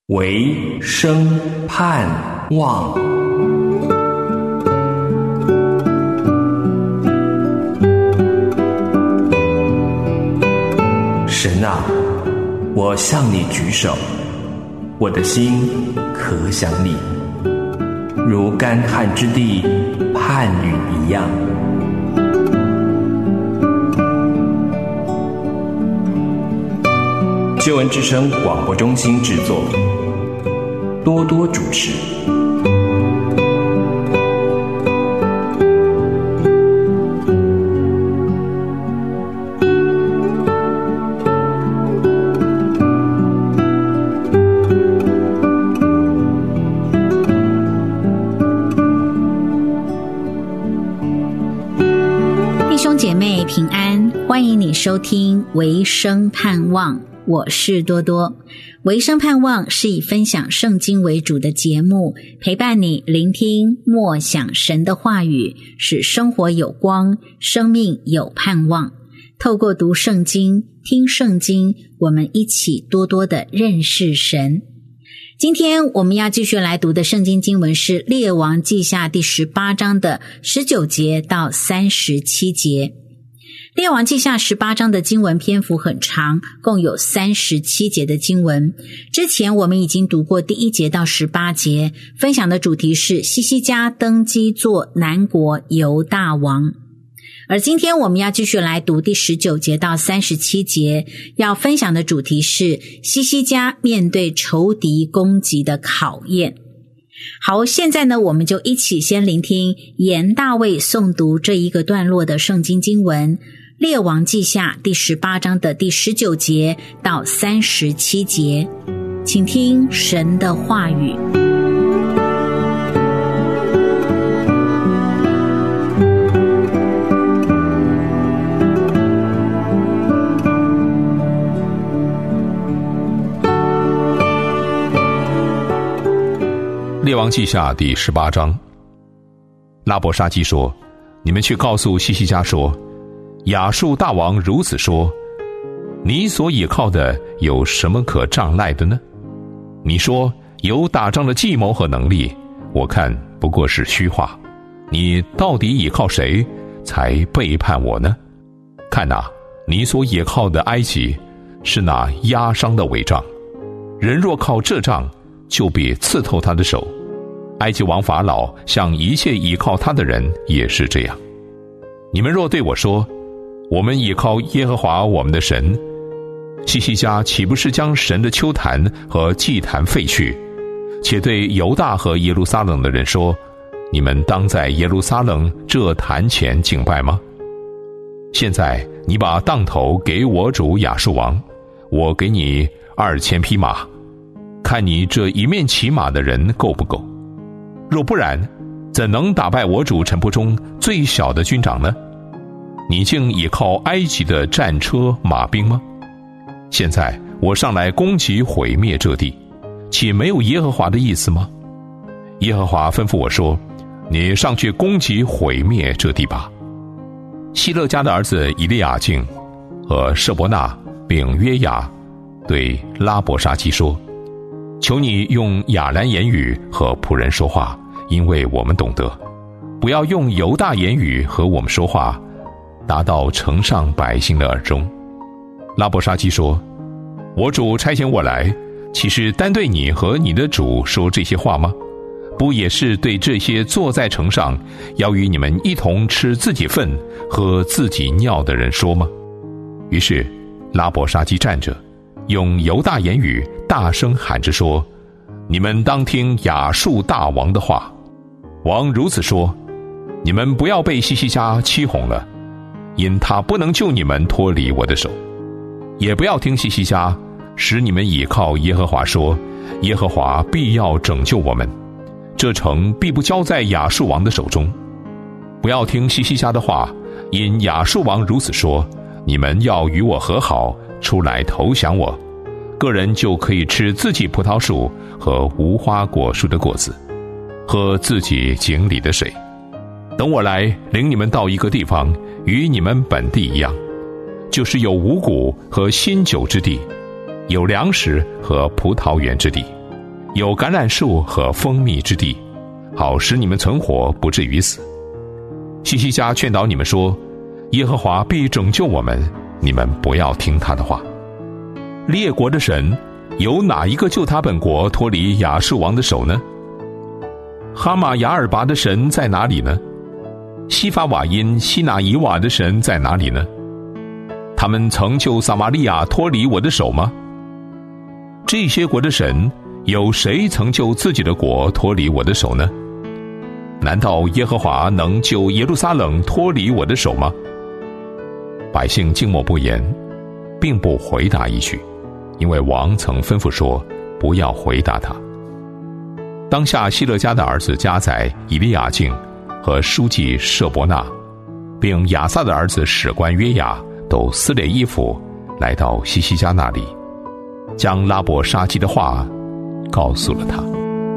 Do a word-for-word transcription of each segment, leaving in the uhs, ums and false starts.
唯生盼望。神啊，我向你举手，我的心可想你，如干旱之地盼雨一样。救恩之声广播中心制作，多多主持。 弟兄姐妹平安，欢迎你收听唯生盼望，我是多多。唯生盼望是以分享圣经为主的节目，陪伴你聆听默想神的话语，使生活有光，生命有盼望。透过读圣经、听圣经，我们一起多多的认识神。今天我们要继续来读的圣经经文是列王记下第十八章的十九节到三十七节。列王记下十八章的经文篇幅很长，共有三十七节的经文。之前我们已经读过第一节到十八节，分享的主题是希西家登基做南国犹大王。而今天我们要继续来读第十九节到三十七节，要分享的主题是希西家面对仇敌攻击的考验。好，现在呢，我们就一起先聆听严大卫诵读这一个段落的圣经经文，列王记下第十八章的第十九节到三十七节，请听神的话语。 列王记下第十八章，拉伯沙基说：你们去告诉希西家说，亚述大王如此说，你所倚靠的有什么可仗赖的呢？你说有打仗的计谋和能力，我看不过是虚话。你到底倚靠谁才背叛我呢？看哪，你所倚靠的埃及是那压伤的伪杖，人若靠这杖，就必刺透他的手。埃及王法老向一切倚靠他的人也是这样。你们若对我说，我们倚靠耶和华我们的神，希西家岂不是将神的丘坛和祭坛废去，且对犹大和耶路撒冷的人说，你们当在耶路撒冷这坛前敬拜吗？现在你把当头给我主亚述王，我给你二千匹马，看你这一面骑马的人够不够？若不然，怎能打败我主臣仆中最小的军长呢？你竟倚靠埃及的战车马兵吗？现在我上来攻击毁灭这地，岂没有耶和华的意思吗？耶和华吩咐我说，你上去攻击毁灭这地吧。希勒家的儿子以利亚敬和舍伯纳并约雅对拉伯沙基说，求你用亚兰言语和仆人说话，因为我们懂得，不要用犹大言语和我们说话，达到城上百姓的耳中。拉伯沙基说，我主差遣我来，岂是单对你和你的主说这些话吗？不也是对这些坐在城上要与你们一同吃自己粪喝自己尿的人说吗？于是拉伯沙基站着，用犹大言语大声喊着说，你们当听亚述大王的话。王如此说，你们不要被希西家欺哄了，因他不能救你们脱离我的手。也不要听希西家使你们倚靠耶和华说，耶和华必要拯救我们，这城必不交在亚述王的手中。不要听希西家的话，因亚述王如此说，你们要与我和好，出来投降我，个人就可以吃自己葡萄树和无花果树的果子，喝自己井里的水。等我来领你们到一个地方，与你们本地一样，就是有五谷和新酒之地，有粮食和葡萄园之地， 有橄榄树和蜂蜜之地，好使你们存活，不至于死。西西家劝导你们说，耶和华必拯救我们，你们不要听他的话。列国的神有哪一个救他本国脱离亚述王的手呢？哈马雅尔拔的神在哪里呢？西法瓦因西拿以瓦的神在哪里呢？他们曾救撒玛利亚脱离我的手吗？这些国的神，有谁曾救自己的国脱离我的手呢？难道耶和华能救耶路撒冷脱离我的手吗？百姓静默不言，并不回答一句，因为王曾吩咐说，不要回答他。当下希勒家的儿子加载、以利亚敬和书记舍伯纳，并亚萨的儿子史官约雅，都撕裂衣服来到西西家那里，将拉伯沙基的话告诉了他。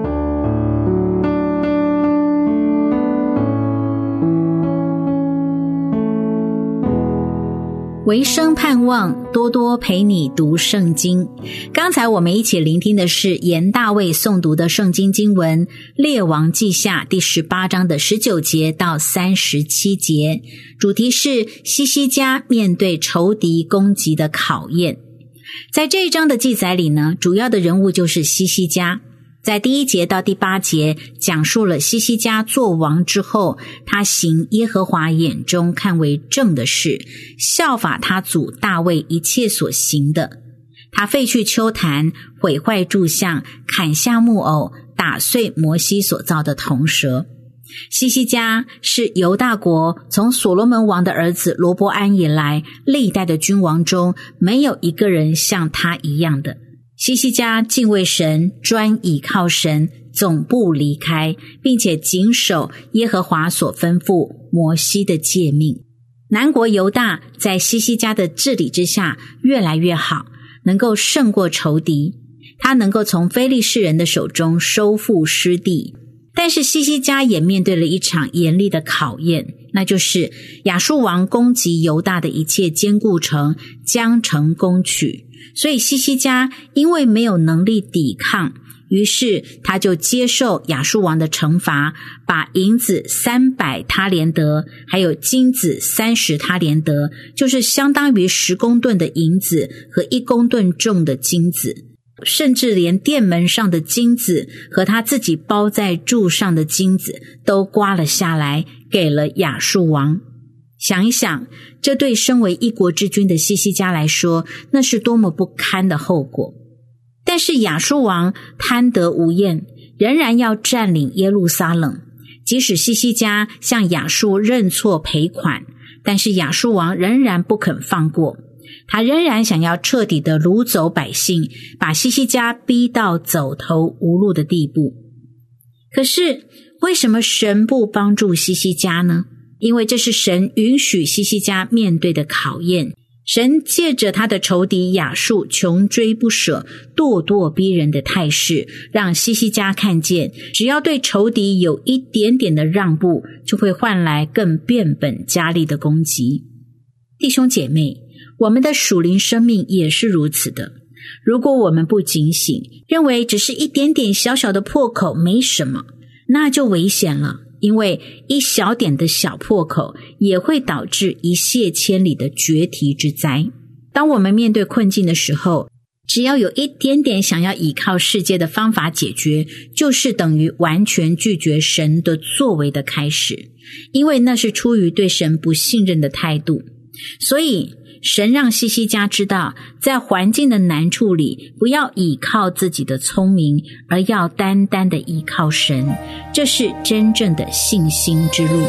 维生盼望多多陪你读圣经。刚才我们一起聆听的是严大卫诵读的圣经经文列王记下第十八章的十九节到三十七节，主题是西西家面对仇敌攻击的考验。在这一章的记载里呢，主要的人物就是西西家。在第一节到第八节讲述了西西家做王之后，他行耶和华眼中看为正的事，效法他祖大卫一切所行的。他废去丘坛，毁坏柱像，砍下木偶，打碎摩西所造的铜蛇。西西家是犹大国从所罗门王的儿子罗波安以来，历代的君王中没有一个人像他一样的。西西家敬畏神，专倚靠神，总不离开，并且谨守耶和华所吩咐摩西的诫命。南国犹大在西西家的治理之下越来越好，能够胜过仇敌，他能够从非利士人的手中收复失地。但是西西家也面对了一场严厉的考验，那就是亚述王攻击犹大的一切坚固城，将城攻取。所以西西家因为没有能力抵抗，于是他就接受亚述王的惩罚，把银子三百他连得，还有金子三十他连得，就是相当于十公吨的银子和一公吨重的金子，甚至连殿门上的金子和他自己包在柱上的金子都刮了下来，给了亚述王。想一想，这对身为一国之君的西西家来说，那是多么不堪的后果。但是亚述王贪得无厌，仍然要占领耶路撒冷。即使西西家向亚述认错赔款，但是亚述王仍然不肯放过，他仍然想要彻底的掳走百姓，把西西家逼到走投无路的地步。可是为什么神不帮助西西家呢？因为这是神允许西西家面对的考验。神借着他的仇敌亚述穷追不舍、咄咄逼人的态势，让西西家看见，只要对仇敌有一点点的让步，就会换来更变本加厉的攻击。弟兄姐妹，我们的属灵生命也是如此的。如果我们不警醒，认为只是一点点小小的破口没什么，那就危险了。因为一小点的小破口也会导致一泻千里的绝堤之灾。当我们面对困境的时候，只要有一点点想要依靠世界的方法解决，就是等于完全拒绝神的作为的开始，因为那是出于对神不信任的态度。所以神让西西家知道，在环境的难处里，不要倚靠自己的聪明，而要单单的依靠神，这是真正的信心之路。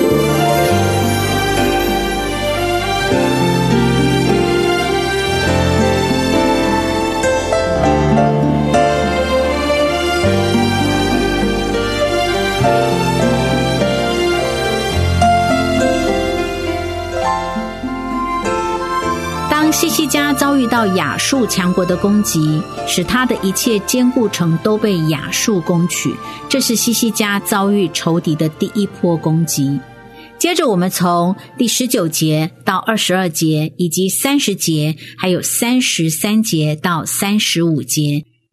西西家遭遇到亚述强国的攻击，使他的一切坚固城都被亚述攻取，这是西西家遭遇仇敌的第一波攻击。接着我们从第十九节到二十二节，以及三十节，还有三十三节到三十五节，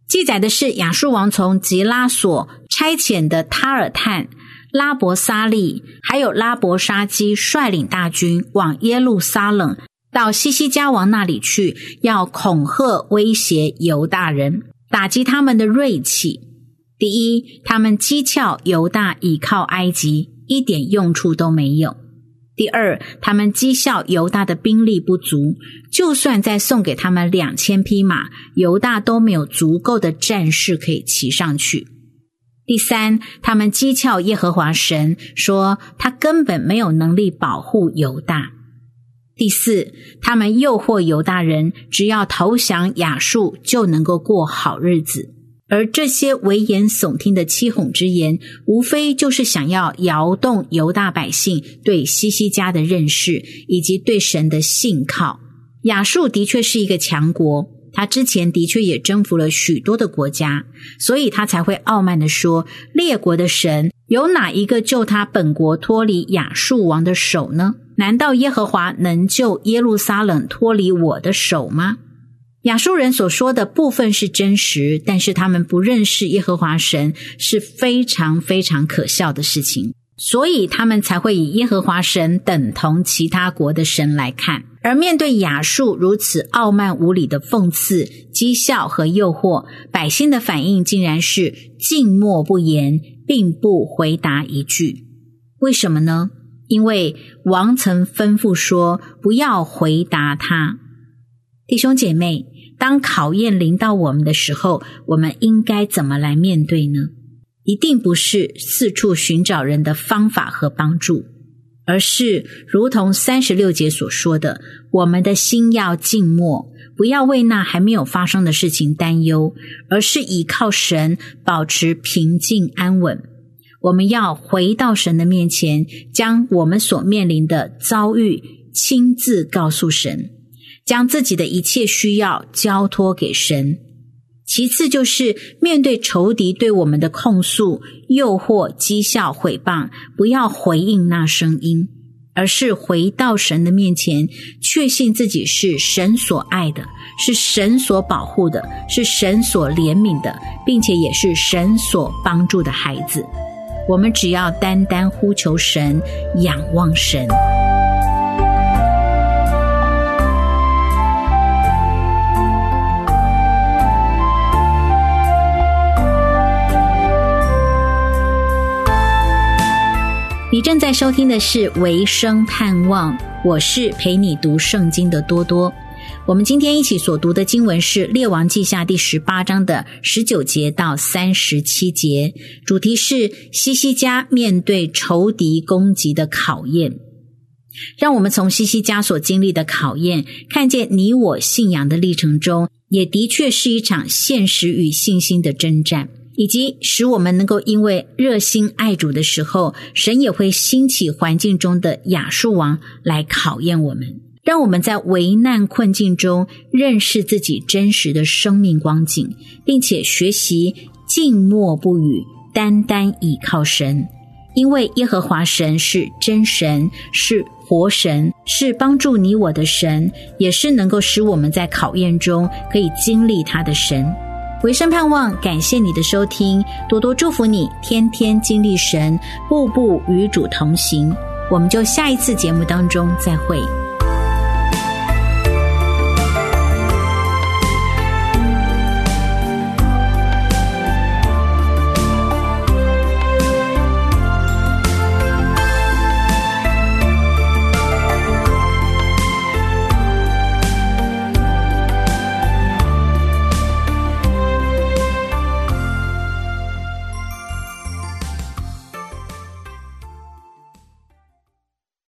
记载的是亚述王从吉拉所差遣的塔尔探、拉伯沙利还有拉伯沙基率领大军往耶路撒冷到西西家王那里去，要恐吓威胁犹大人，打击他们的锐气。第一，他们讥诮犹大倚靠埃及，一点用处都没有。第二，他们讥笑犹大的兵力不足，就算再送给他们两千匹马，犹大都没有足够的战士可以骑上去。第三，他们讥诮耶和华神，说他根本没有能力保护犹大。第四，他们诱惑犹大人，只要投降亚述就能够过好日子。而这些危言耸听的欺哄之言，无非就是想要摇动犹大百姓对西西家的认识，以及对神的信靠。亚述的确是一个强国，他之前的确也征服了许多的国家，所以他才会傲慢地说，列国的神有哪一个救他本国脱离亚述王的手呢？难道耶和华能救耶路撒冷脱离我的手吗？亚述人所说的部分是真实，但是他们不认识耶和华神是非常非常可笑的事情，所以他们才会以耶和华神等同其他国的神来看。而面对亚述如此傲慢无礼的讽刺、讥笑和诱惑，百姓的反应竟然是静默不言，并不回答一句。为什么呢？因为王曾吩咐说，不要回答他。弟兄姐妹，当考验临到我们的时候，我们应该怎么来面对呢？一定不是四处寻找人的方法和帮助，而是如同三十六节所说的，我们的心要静默，不要为那还没有发生的事情担忧，而是倚靠神，保持平静安稳。我们要回到神的面前，将我们所面临的遭遇亲自告诉神，将自己的一切需要交托给神。其次就是面对仇敌对我们的控诉、诱惑、讥笑、毁谤，不要回应那声音，而是回到神的面前，确信自己是神所爱的，是神所保护的，是神所怜悯的，并且也是神所帮助的孩子。我们只要单单呼求神，仰望神。你正在收听的是维生盼望，我是陪你读圣经的多多。我们今天一起所读的经文是列王记下第十八章的十九节到三十七节，主题是西西家面对仇敌攻击的考验。让我们从西西家所经历的考验，看见你我信仰的历程中，也的确是一场现实与信心的征战，以及使我们能够因为热心爱主的时候，神也会兴起环境中的亚述王来考验我们，让我们在危难困境中认识自己真实的生命光景，并且学习静默不语，单单倚靠神。因为耶和华神是真神，是活神，是帮助你我的神，也是能够使我们在考验中可以经历他的神。维生盼望，感谢你的收听，多多祝福你，天天经历神，步步与主同行。我们就下一次节目当中再会。